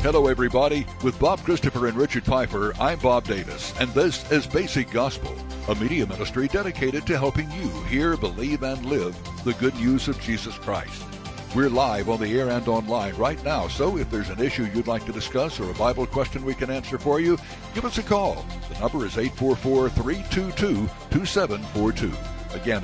Hello, everybody. With Bob Christopher and Richard Pfeiffer, I'm Bob Davis, and this is Basic Gospel, a media ministry dedicated to helping you hear, believe, and live the good news of Jesus Christ. We're live on the air and online right now, so if there's an issue you'd like to discuss or a Bible question we can answer for you, give us a call. The number is 844-322-2742. Again,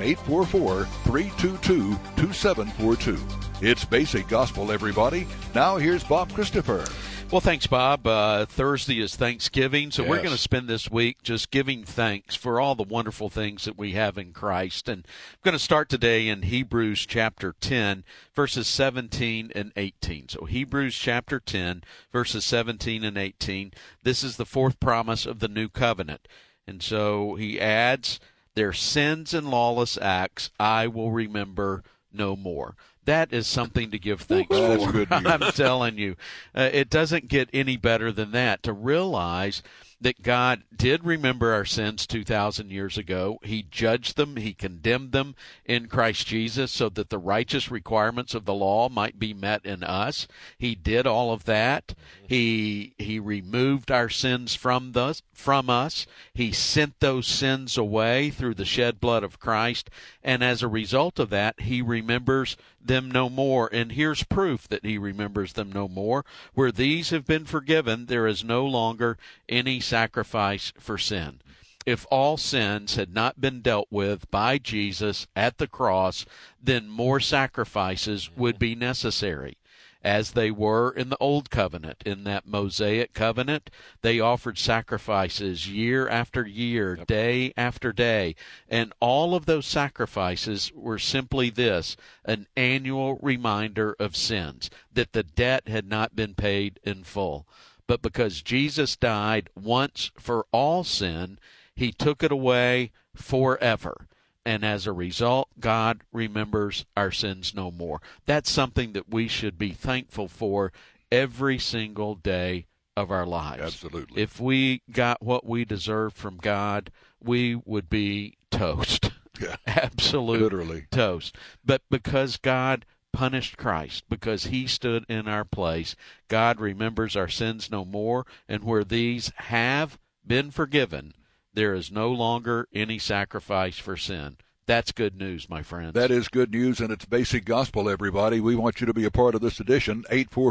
844-322-2742. It's Basic Gospel, everybody. Now here's Bob Christopher. Well, thanks, Bob. Thursday is Thanksgiving, so we're going to spend this week just giving thanks for all the wonderful things that we have in Christ. And I'm going to start today in Hebrews chapter 10, verses 17 and 18. So Hebrews chapter 10, verses 17 and 18. This is the fourth promise of the new covenant. And so he adds, their sins and lawless acts I will remember no more. That is something to give thanks for. That's good news. I'm telling you. It doesn't get any better than that, to realize that God did remember our sins 2,000 years ago. He judged them. He condemned them in Christ Jesus so that the righteous requirements of the law might be met in us. He did all of that. He removed our sins from us. He sent those sins away through the shed blood of Christ. And as a result of that, he remembers them no more. And here's proof that he remembers them no more. Where these have been forgiven, there is no longer any sacrifice for sin. If all sins had not been dealt with by Jesus at the cross, then more sacrifices would be necessary. As they were in the Old Covenant, in that Mosaic covenant, they offered sacrifices year after year, day after day, and all of those sacrifices were simply this, an annual reminder of sins, that the debt had not been paid in full. But because Jesus died once for all sin, he took it away forever. And as a result, God remembers our sins no more. That's something that we should be thankful for every single day of our lives. Absolutely. If we got what we deserve from God, we would be toast. Yeah. Absolute Literally. toast. But because God punished Christ, because he stood in our place, God remembers our sins no more, and where these have been forgiven, there is no longer any sacrifice for sin. That's good news, my friends. That is good news, and it's Basic Gospel, everybody. We want you to be a part of this edition.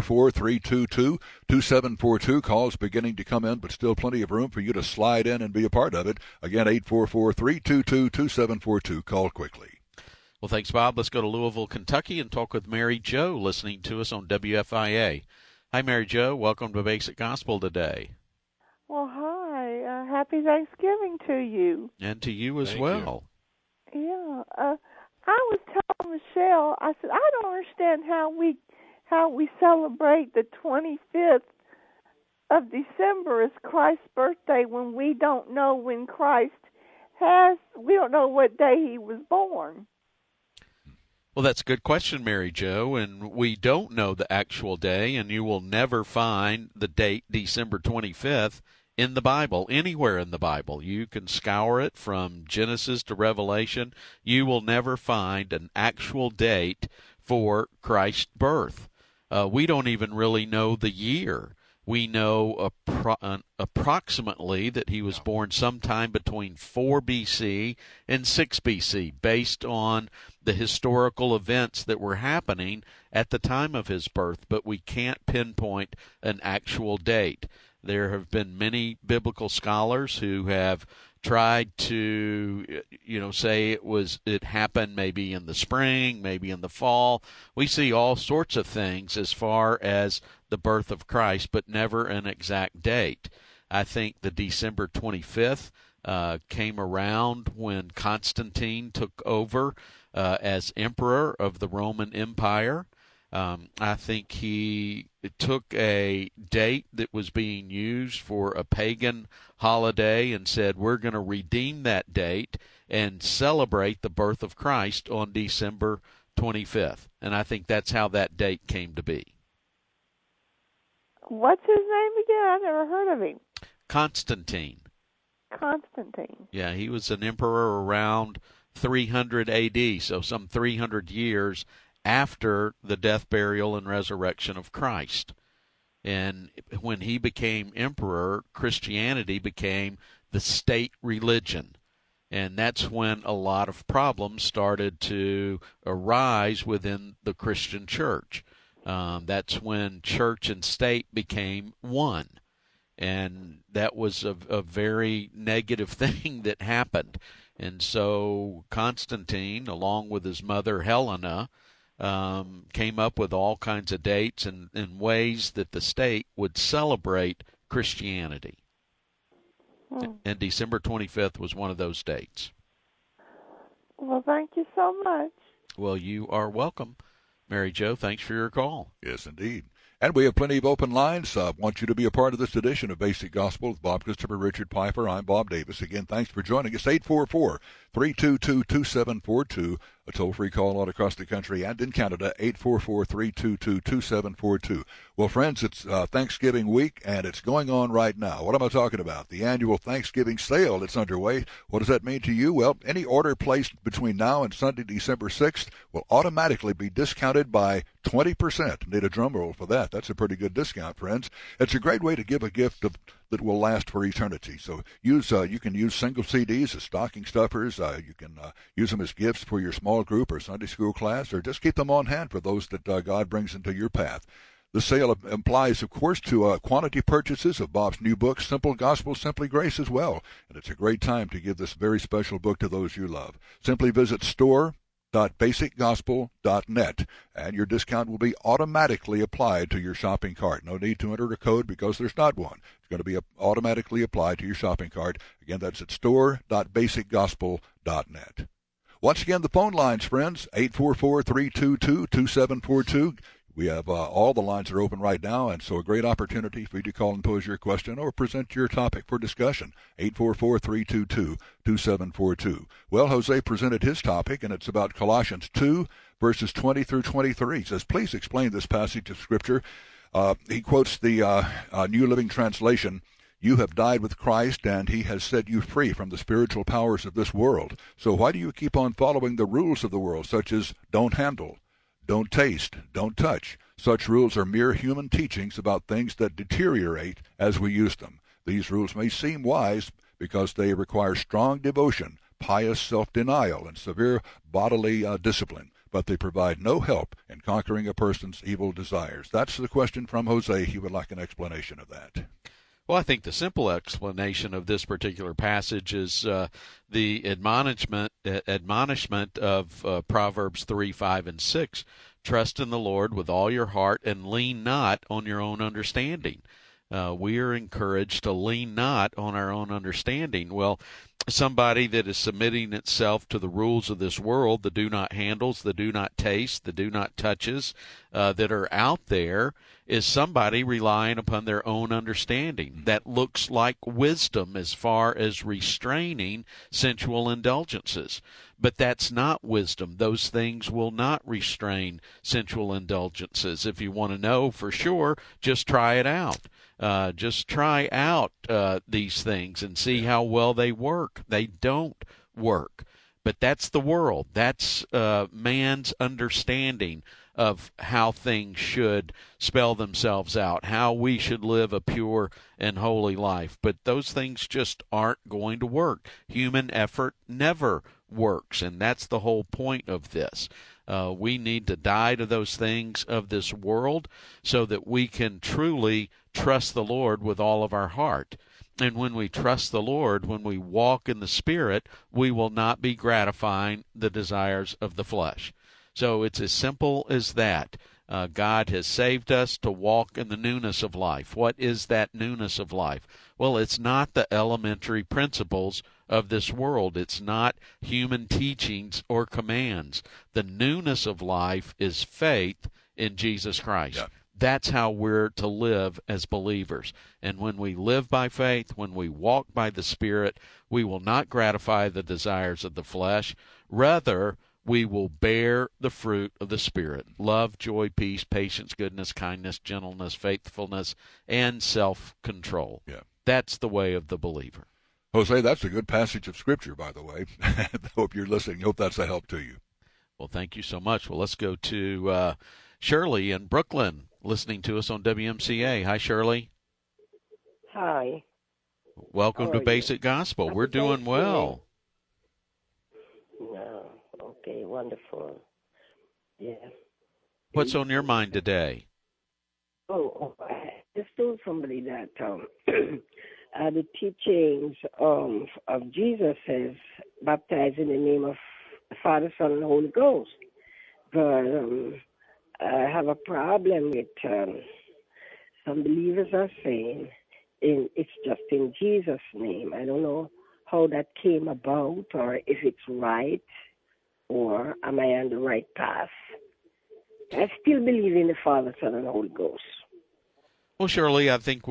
844-322-2742. Calls beginning to come in, but still plenty of room for you to slide in and be a part of it. Again, 844-322-2742. Call quickly. Well, thanks, Bob. Let's go to Louisville, Kentucky, and talk with Mary Jo, listening to us on WFIA. Hi, Mary Jo. Welcome to Basic Gospel today. Well, hi. Happy Thanksgiving to you. And to you as Thank well. Yeah. I was telling Michelle, I said, I don't understand how we celebrate the 25th of December as Christ's birthday when we don't know when we don't know what day he was born. Well, that's a good question, Mary Jo, and we don't know the actual day, and you will never find the date December 25th in the Bible, anywhere in the Bible. You can scour it from Genesis to Revelation. You will never find an actual date for Christ's birth. We don't even really know the year. We know approximately that he was born sometime between 4 BC and 6 BC, based on the historical events that were happening at the time of his birth, but we can't pinpoint an actual date. There have been many biblical scholars who have tried to, say it happened maybe in the spring, maybe in the fall. We see all sorts of things as far as the birth of Christ, but never an exact date. I think the December 25th came around when Constantine took over as emperor of the Roman Empire. I think he took a date that was being used for a pagan holiday and said, we're going to redeem that date and celebrate the birth of Christ on December 25th. And I think that's how that date came to be. What's his name again? I've never heard of him. Constantine. Constantine. Yeah, he was an emperor around 300 AD, so some 300 years after the death, burial, and resurrection of Christ. And when he became emperor, Christianity became the state religion. And that's when a lot of problems started to arise within the Christian church. That's when church and state became one. And that was a very negative thing that happened. And so Constantine, along with his mother Helena, came up with all kinds of dates and ways that the state would celebrate Christianity. And December 25th was one of those dates. Well, thank you so much. Well, you are welcome, Mary Jo. Thanks for your call. Yes, indeed. And we have plenty of open lines. I want you to be a part of this edition of Basic Gospel with Bob Christopher, Richard Piper. I'm Bob Davis. Again, thanks for joining us. 844-322-2742. A toll-free call all across the country and in Canada, 844-322-2742. Well, friends, it's Thanksgiving week, and it's going on right now. What am I talking about? The annual Thanksgiving sale that's underway. What does that mean to you? Well, any order placed between now and Sunday, December 6th, will automatically be discounted by 20%. Need a drum roll for that. That's a pretty good discount, friends. It's a great way to give a gift that will last for eternity. So you can use single CDs as stocking stuffers. You can use them as gifts for your small group or Sunday school class, or just keep them on hand for those that God brings into your path. The sale applies, of course, to quantity purchases of Bob's new book, Simple Gospel, Simply Grace, as well. And it's a great time to give this very special book to those you love. Simply visit store.basicgospel.net, and your discount will be automatically applied to your shopping cart. No need to enter a code because there's not one. It's going to be automatically applied to your shopping cart. Again, that's at store.basicgospel.net. Once again, the phone lines, friends, 844-322-2742. We have all the lines are open right now, and so a great opportunity for you to call and pose your question or present your topic for discussion, 844-322-2742. Well, Jose presented his topic, and it's about Colossians 2, verses 20 through 23. He says, please explain this passage of Scripture. He quotes the New Living Translation. You have died with Christ, and he has set you free from the spiritual powers of this world. So why do you keep on following the rules of the world, such as don't handle, don't taste, don't touch? Such rules are mere human teachings about things that deteriorate as we use them. These rules may seem wise because they require strong devotion, pious self-denial, and severe bodily discipline, but they provide no help in conquering a person's evil desires. That's the question from Jose. He would like an explanation of that. Well, I think the simple explanation of this particular passage is the admonishment of Proverbs 3, 5, and 6. Trust in the Lord with all your heart and lean not on your own understanding. We are encouraged to lean not on our own understanding. Well, somebody that is submitting itself to the rules of this world, the do not handles, the do not taste, the do not touches that are out there, is somebody relying upon their own understanding. That looks like wisdom as far as restraining sensual indulgences. But that's not wisdom. Those things will not restrain sensual indulgences. If you want to know for sure, just try it out. Just try out these things and see how well they work. They don't work. But that's the world. That's man's understanding of how things should spell themselves out, how we should live a pure and holy life. But those things just aren't going to work. Human effort never works, and that's the whole point of this. We need to die to those things of this world so that we can truly trust the Lord with all of our heart. And when we trust the Lord, when we walk in the Spirit, we will not be gratifying the desires of the flesh. So it's as simple as that. God has saved us to walk in the newness of life. What is that newness of life? Well, it's not the elementary principles of this world. It's not human teachings or commands. The newness of life is faith in Jesus Christ. Yeah. That's how we're to live as believers. And when we live by faith, when we walk by the Spirit, we will not gratify the desires of the flesh. Rather, we will bear the fruit of the Spirit: love, joy, peace, patience, goodness, kindness, gentleness, faithfulness, and self-control. Yeah. That's the way of the believer. Jose, that's a good passage of Scripture, by the way. I hope you're listening. I hope that's a help to you. Well, thank you so much. Well, let's go to Shirley in Brooklyn. listening to us on WMCA. Hi, Shirley. Hi. Welcome to Basic Gospel. We're doing well. No. Okay, wonderful. Yeah. What's on your mind today? I just told somebody that the teachings of Jesus says baptize in the name of the Father, Son, and Holy Ghost. But I have a problem with some believers are saying it's just in Jesus' name. I don't know how that came about or if it's right or am I on the right path. I still believe in the Father, Son, and Holy Ghost. Well, Shirley, I think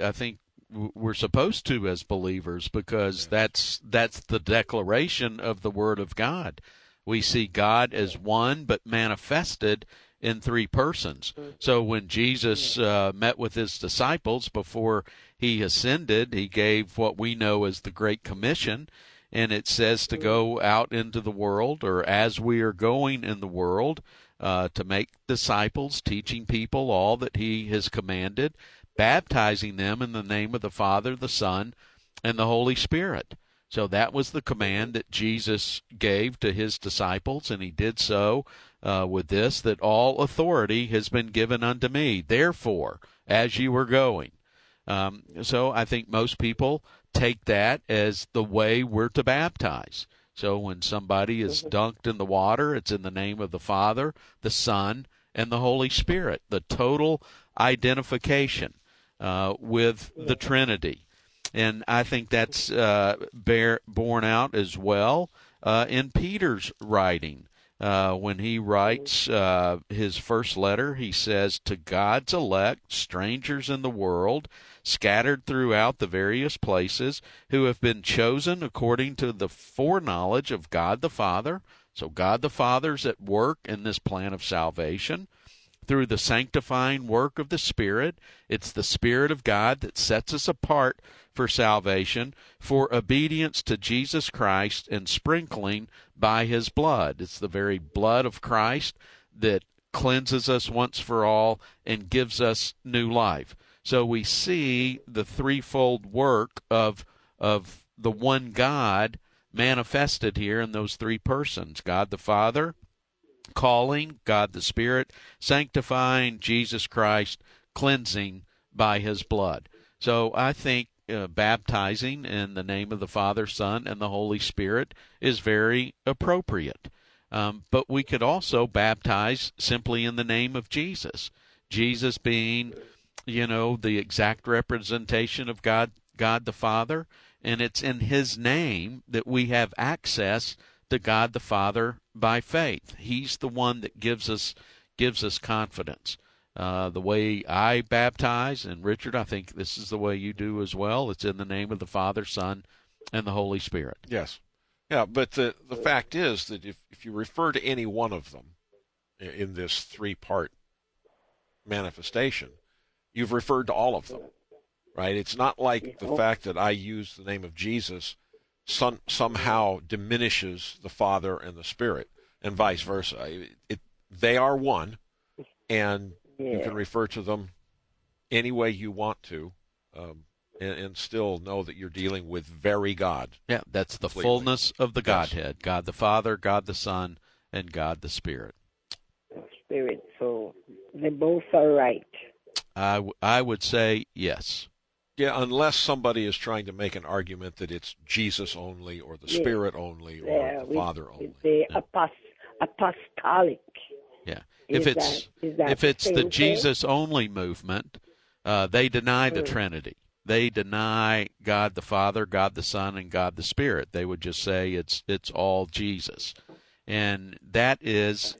we're supposed to as believers because that's the declaration of the Word of God. We see God as one but manifested in three persons. So when Jesus met with his disciples before he ascended, he gave what we know as the Great Commission, and it says to go out into the world, or as we are going in the world, to make disciples, teaching people all that he has commanded, baptizing them in the name of the Father, the Son, and the Holy Spirit. So that was the command that Jesus gave to his disciples, and he did so with this, that all authority has been given unto me. Therefore, as you are going. So I think most people take that as the way we're to baptize. So when somebody is dunked in the water, it's in the name of the Father, the Son, and the Holy Spirit. The total identification with the Trinity. And I think that's borne out as well in Peter's writing. When he writes his first letter, he says, to God's elect, strangers in the world, scattered throughout the various places, who have been chosen according to the foreknowledge of God the Father. So God the Father's at work in this plan of salvation. Through the sanctifying work of the Spirit, it's the Spirit of God that sets us apart for salvation, for obedience to Jesus Christ and sprinkling by his blood. It's the very blood of Christ that cleanses us once for all and gives us new life. So we see the threefold work of the one God manifested here in those three persons: God the Father, calling, God the Spirit, sanctifying, Jesus Christ, cleansing by his blood. So I think baptizing in the name of the Father, Son, and the Holy Spirit is very appropriate. But we could also baptize simply in the name of Jesus. Jesus being, the exact representation of God the Father, and it's in his name that we have access to God the Father by faith. He's the one that gives us confidence. The way I baptize, and Richard, I think this is the way you do as well. It's in the name of the Father, Son, and the Holy Spirit. Yes. Yeah, but the fact is that if you refer to any one of them in this three-part manifestation, you've referred to all of them, right? It's not like the fact that I use the name of Jesus somehow diminishes the Father and the Spirit, and vice versa. They are one, and you can refer to them any way you want to, and still know that you're dealing with very God. Yeah, that's the completely. Fullness of the Godhead: God the Father, God the Son, and God the Spirit. Spirit, so they both are right. I would say yes. Yeah, unless somebody is trying to make an argument that it's Jesus only, or the Spirit only, or the Father only. The apostolic. Yeah. Is If it's the thing? Jesus only movement, they deny the Trinity. They deny God the Father, God the Son, and God the Spirit. They would just say it's all Jesus. And that is,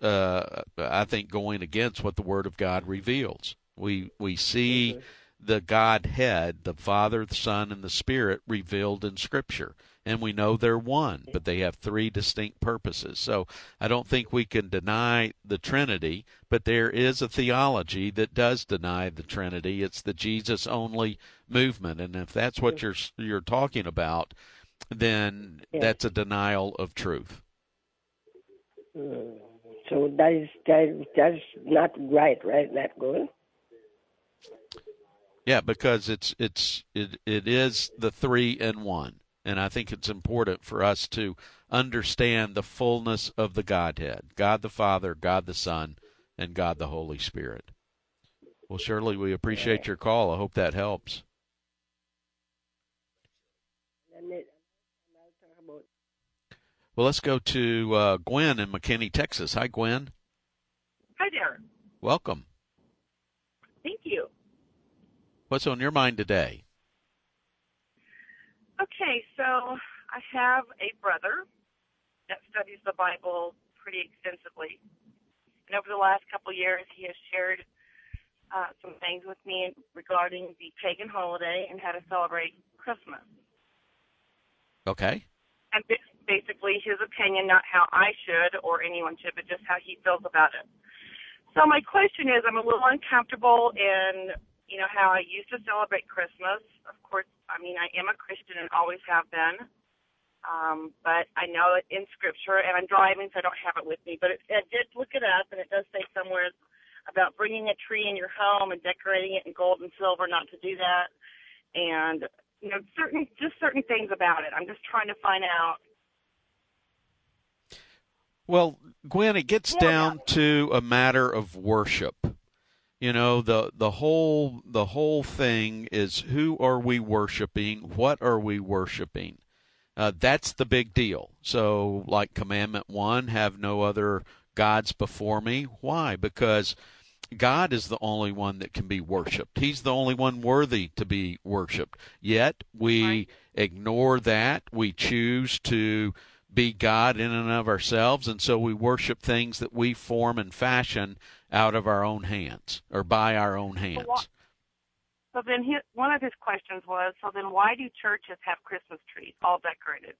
I think, going against what the Word of God reveals. We see the Godhead, the Father, the Son, and the Spirit revealed in Scripture. And we know they're one, but they have three distinct purposes. So I don't think we can deny the Trinity, but there is a theology that does deny the Trinity. It's the Jesus-only movement. And if that's what you're talking about, then that's a denial of truth. So that's not right? Not good? Yeah, because it is the 3 in 1. And I think it's important for us to understand the fullness of the Godhead, God the Father, God the Son, and God the Holy Spirit. Well, Shirley, we appreciate your call. I hope that helps. Well, let's go to Gwen in McKinney, Texas. Hi, Gwen. Hi there. Welcome. Thank you. What's on your mind today? Okay, so I have a brother that studies the Bible pretty extensively. And over the last couple of years, he has shared some things with me regarding the pagan holiday and how to celebrate Christmas. Okay. And basically his opinion, not how I should or anyone should, but just how he feels about it. So my question is, I'm a little uncomfortable in, how I used to celebrate Christmas. Of course, I am a Christian and always have been. But I know it in Scripture, and I'm driving, so I don't have it with me. But I did look it up, and it does say somewhere about bringing a tree in your home and decorating it in gold and silver, not to do that. And, certain things about it. I'm just trying to find out. Well, Gwen, it gets down to a matter of worship. The whole thing is, who are we worshiping? What are we worshiping? That's the big deal. So, like Commandment 1, have no other gods before me. Why? Because God is the only one that can be worshipped. He's the only one worthy to be worshipped. Yet we ignore that. We choose to be God in and of ourselves, and so we worship things that we form and fashion out of our own hands or by our own hands. So then one of his questions was, so then why do churches have Christmas trees all decorated?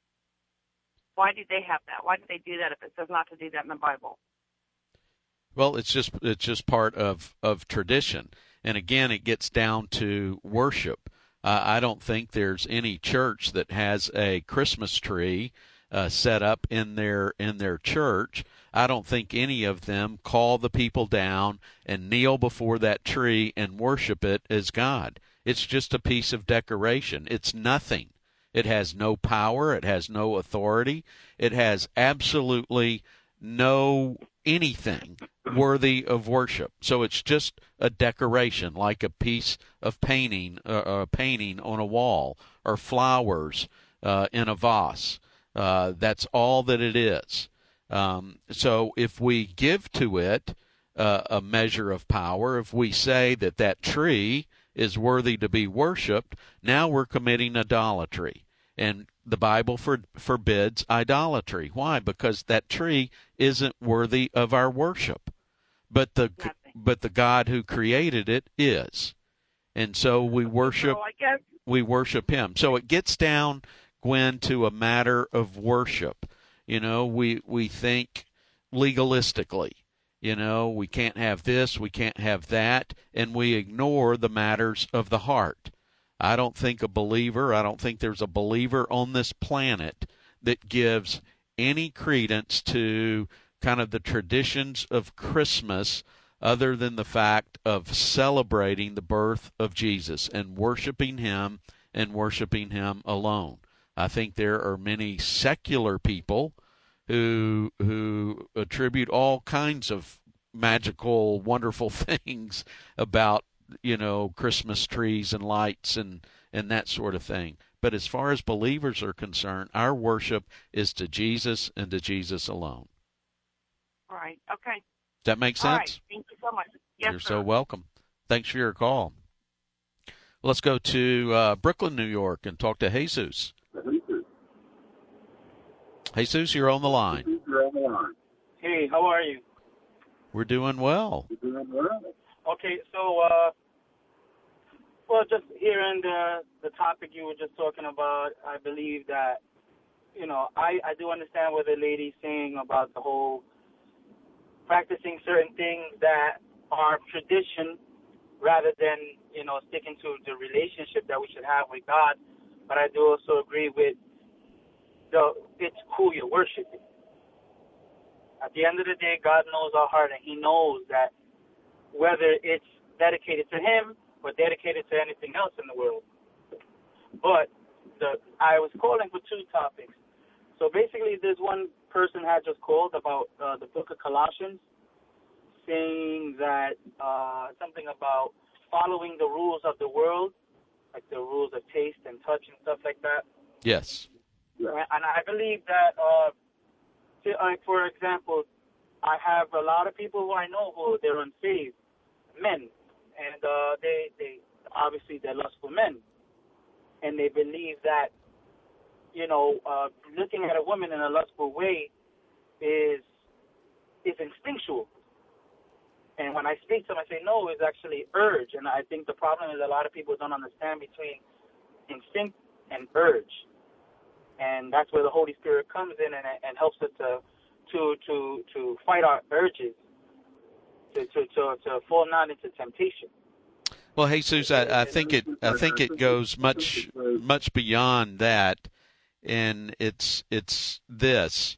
Why do they have that? Why do they do that if it says not to do that in the Bible? Well, it's just part of tradition. And again, it gets down to worship. I don't think there's any church that has a Christmas tree set up in their church. I don't think any of them call the people down and kneel before that tree and worship it as God. It's just a piece of decoration. It's nothing. It has no power. It has no authority. It has absolutely no anything worthy of worship. So it's just a decoration, like a piece of painting, a painting on a wall, or flowers in a vase. That's all that it is. So if we give to it a measure of power, if we say that tree is worthy to be worshipped, now we're committing idolatry. And the Bible forbids idolatry. Why? Because that tree isn't worthy of our worship. But the God who created it is. And so we worship him. So it gets down, Gwen, to a matter of worship. We think legalistically. We can't have this, we can't have that, and we ignore the matters of the heart. I don't think there's a believer on this planet that gives any credence to kind of the traditions of Christmas other than the fact of celebrating the birth of Jesus and worshiping him alone. I think there are many secular people who attribute all kinds of magical, wonderful things about Christmas trees and lights and that sort of thing. But as far as believers are concerned, our worship is to Jesus and to Jesus alone. Right. Okay. Does that make sense? All right. Thank you so much. Yes, You're sir. so welcome. Thanks for your call. Let's go to Brooklyn, New York, and talk to Jesus. Jesus, you're on the line. Hey, how are you? We're doing well. Okay, so, just hearing the topic you were just talking about, I believe that, I do understand what the lady's saying about the whole practicing certain things that are tradition rather than, sticking to the relationship that we should have with God. But I do also agree with it's who you're worshiping. At the end of the day, God knows our heart, and he knows that whether it's dedicated to him or dedicated to anything else in the world. But I was calling for two topics. So basically, this one person had just called about the book of Colossians, saying that something about following the rules of the world, like the rules of taste and touch and stuff like that. Yes. And I believe that, for example, I have a lot of people who I know who they're unsaved men, and they obviously they're lustful men, and they believe that, you know, looking at a woman in a lustful way is instinctual. And when I speak to them, I say, no, it's actually urge. And I think the problem is a lot of people don't understand between instinct and urge. And that's where the Holy Spirit comes in and helps us to fight our urges, to fall not into temptation. Well, Jesus, I think it goes much beyond that, and it's this.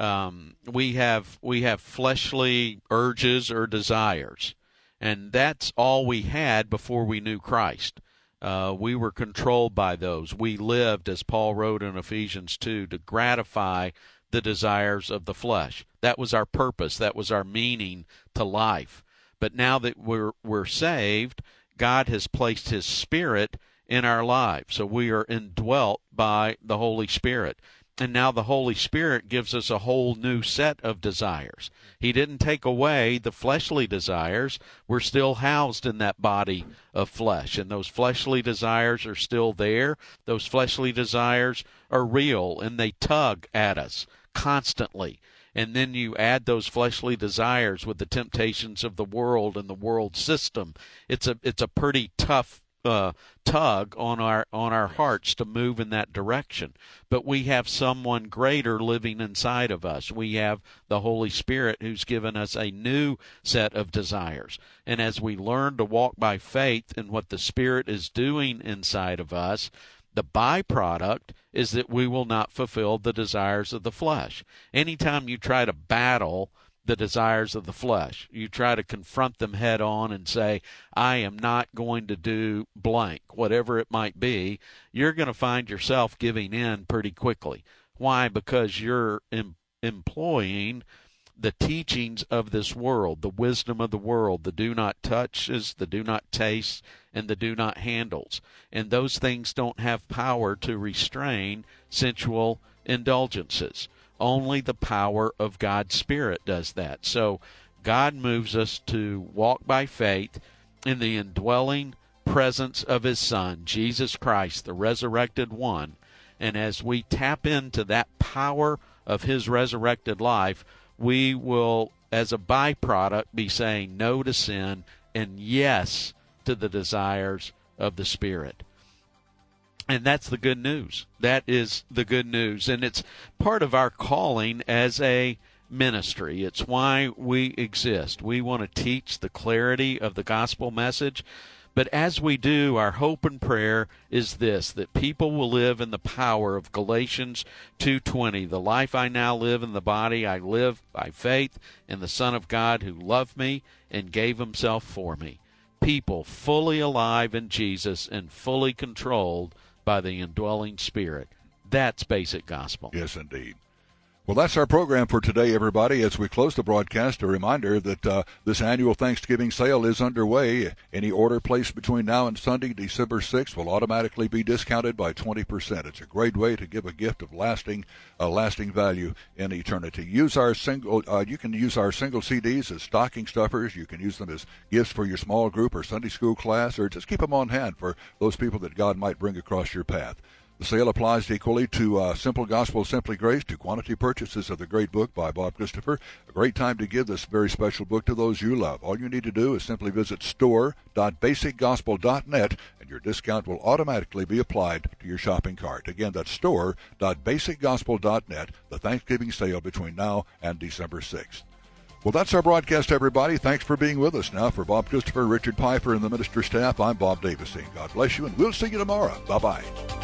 We have fleshly urges or desires, and that's all we had before we knew Christ. We were controlled by those. We lived, as Paul wrote in Ephesians 2, to gratify the desires of the flesh. That was our purpose. That was our meaning to life. But now that we're saved, God has placed His Spirit in our lives. So we are indwelt by the Holy Spirit. And now the Holy Spirit gives us a whole new set of desires. He didn't take away the fleshly desires. We're still housed in that body of flesh, and those fleshly desires are still there. Those fleshly desires are real, and they tug at us constantly. And then you add those fleshly desires with the temptations of the world and the world system. It's a pretty tough tug on our hearts to move in that direction. But we have someone greater living inside of us. We have the Holy Spirit who's given us a new set of desires. And as we learn to walk by faith in what the Spirit is doing inside of us, the byproduct is that we will not fulfill the desires of the flesh. Anytime you try to battle the desires of the flesh, you try to confront them head on and say, I am not going to do blank, whatever it might be, you're going to find yourself giving in pretty quickly. Why? Because you're employing the teachings of this world, the wisdom of the world, the do not touches, the do not taste, and the do not handles. And those things don't have power to restrain sensual indulgences. Only the power of God's Spirit does that. So God moves us to walk by faith in the indwelling presence of His Son, Jesus Christ, the resurrected one. And as we tap into that power of His resurrected life, we will, as a byproduct, be saying no to sin and yes to the desires of the Spirit. And that's the good news. That is the good news. And it's part of our calling as a ministry. It's why we exist. We want to teach the clarity of the gospel message. But as we do, our hope and prayer is this, that people will live in the power of Galatians 2:20. The life I now live in the body, I live by faith in the Son of God who loved me and gave Himself for me. People fully alive in Jesus and fully controlled by the indwelling Spirit. That's basic gospel. Yes, indeed. Well, that's our program for today, everybody. As we close the broadcast, a reminder that this annual Thanksgiving sale is underway. Any order placed between now and Sunday, December 6th, will automatically be discounted by 20%. It's a great way to give a gift of lasting value in eternity. Use our you can use our single CDs as stocking stuffers. You can use them as gifts for your small group or Sunday school class, or just keep them on hand for those people that God might bring across your path. The sale applies equally to Simple Gospel, Simply Grace, to quantity purchases of the great book by Bob Christopher. A great time to give this very special book to those you love. All you need to do is simply visit store.basicgospel.net, and your discount will automatically be applied to your shopping cart. Again, that's store.basicgospel.net, the Thanksgiving sale between now and December 6th. Well, that's our broadcast, everybody. Thanks for being with us. Now, for Bob Christopher, Richard Piper, and the minister staff, I'm Bob Davis saying God bless you, and we'll see you tomorrow. Bye-bye.